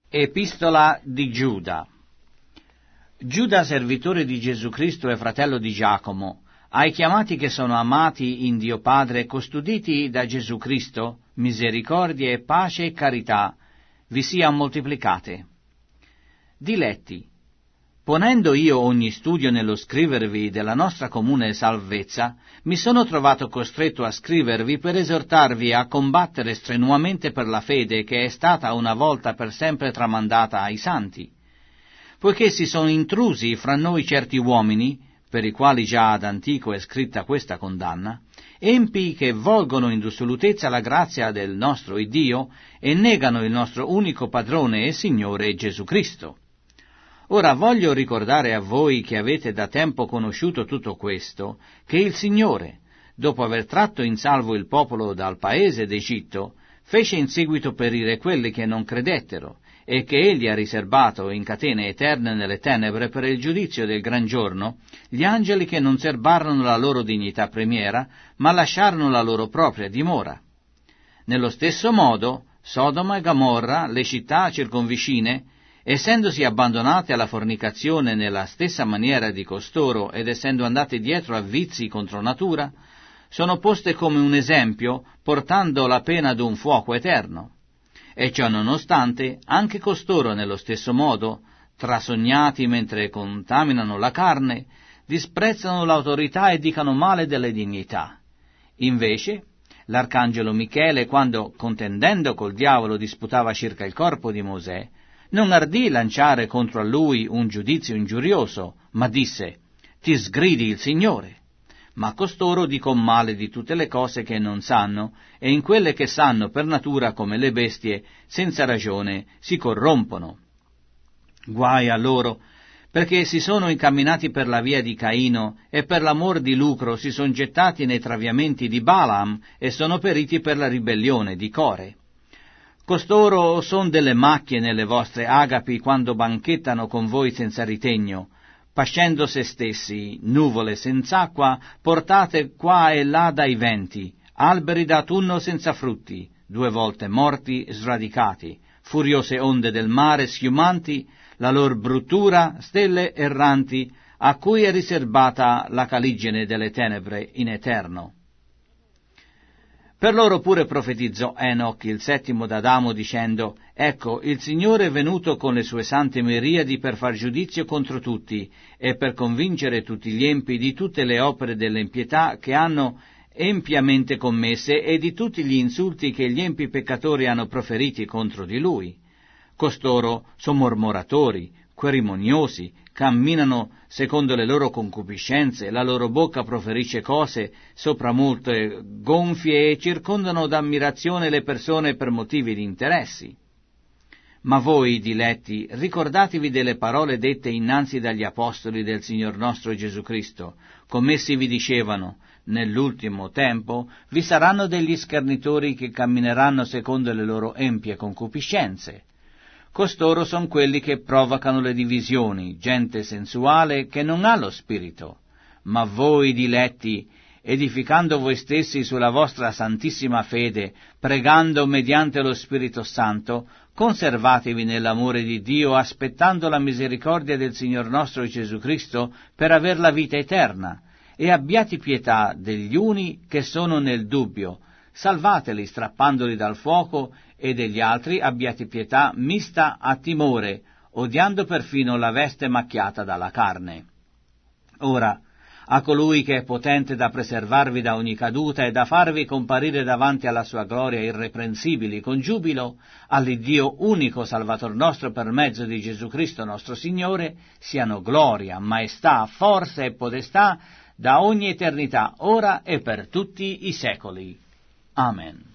Epistola di Giuda. Giuda, servitore di Gesù Cristo e fratello di Giacomo, ai chiamati che sono amati in Dio Padre, custoditi da Gesù Cristo, misericordia e pace e carità vi siano moltiplicate. Diletti, ponendo io ogni studio nello scrivervi della nostra comune salvezza, mi sono trovato costretto a scrivervi per esortarvi a combattere strenuamente per la fede che è stata una volta per sempre tramandata ai santi, poiché si sono intrusi fra noi certi uomini, per i quali già ad antico è scritta questa condanna, empi che volgono in dissolutezza la grazia del nostro Iddio e negano il nostro unico padrone e Signore Gesù Cristo. Ora voglio ricordare a voi che avete da tempo conosciuto tutto questo, che il Signore, dopo aver tratto in salvo il popolo dal paese d'Egitto, fece in seguito perire quelli che non credettero, e che egli ha riservato in catene eterne nelle tenebre per il giudizio del gran giorno, gli angeli che non serbarono la loro dignità premiera, ma lasciarono la loro propria dimora. Nello stesso modo, Sodoma e Gomorra, le città circonvicine, essendosi abbandonate alla fornicazione nella stessa maniera di costoro ed essendo andate dietro a vizi contro natura, sono poste come un esempio, portando la pena d'un fuoco eterno. E ciò nonostante, anche costoro nello stesso modo, trasognati mentre contaminano la carne, disprezzano l'autorità e dicano male delle dignità. Invece, l'arcangelo Michele, quando, contendendo col diavolo, disputava circa il corpo di Mosè, non ardì lanciare contro a lui un giudizio ingiurioso, ma disse: «Ti sgridi il Signore». Ma costoro dicon male di tutte le cose che non sanno, e in quelle che sanno per natura come le bestie, senza ragione, si corrompono. Guai a loro, perché si sono incamminati per la via di Caino, e per l'amor di lucro si son gettati nei traviamenti di Balaam, e sono periti per la ribellione di Core. Costoro son delle macchie nelle vostre agapi quando banchettano con voi senza ritegno, pascendo se stessi, nuvole senz'acqua, portate qua e là dai venti, alberi d'autunno senza frutti, 2 volte morti, sradicati, furiose onde del mare schiumanti, la lor bruttura, stelle erranti, a cui è riservata la caligine delle tenebre in eterno. Per loro pure profetizzò Enoch, il settimo d'Adamo, dicendo: «Ecco, il Signore è venuto con le sue sante miriadi per far giudizio contro tutti, e per convincere tutti gli empi di tutte le opere dell'impietà che hanno empiamente commesse e di tutti gli insulti che gli empi peccatori hanno proferiti contro di lui. Costoro sono mormoratori, querimoniosi, camminano secondo le loro concupiscenze, la loro bocca proferisce cose sopramolte gonfie e circondano d'ammirazione le persone per motivi di interessi. Ma voi, diletti, ricordatevi delle parole dette innanzi dagli apostoli del Signor nostro Gesù Cristo, come essi vi dicevano: nell'ultimo tempo vi saranno degli schernitori che cammineranno secondo le loro empie concupiscenze. Costoro son quelli che provocano le divisioni, gente sensuale che non ha lo spirito. Ma voi, diletti, edificando voi stessi sulla vostra santissima fede, pregando mediante lo Spirito Santo, conservatevi nell'amore di Dio, aspettando la misericordia del Signor nostro Gesù Cristo per aver la vita eterna, e abbiate pietà degli uni che sono nel dubbio, salvateli strappandoli dal fuoco, e degli altri abbiate pietà mista a timore, odiando perfino la veste macchiata dalla carne. Ora, a colui che è potente da preservarvi da ogni caduta e da farvi comparire davanti alla sua gloria irreprensibili con giubilo, all'Iddio unico Salvator nostro per mezzo di Gesù Cristo nostro Signore, siano gloria, maestà, forza e podestà da ogni eternità, ora e per tutti i secoli. Amen.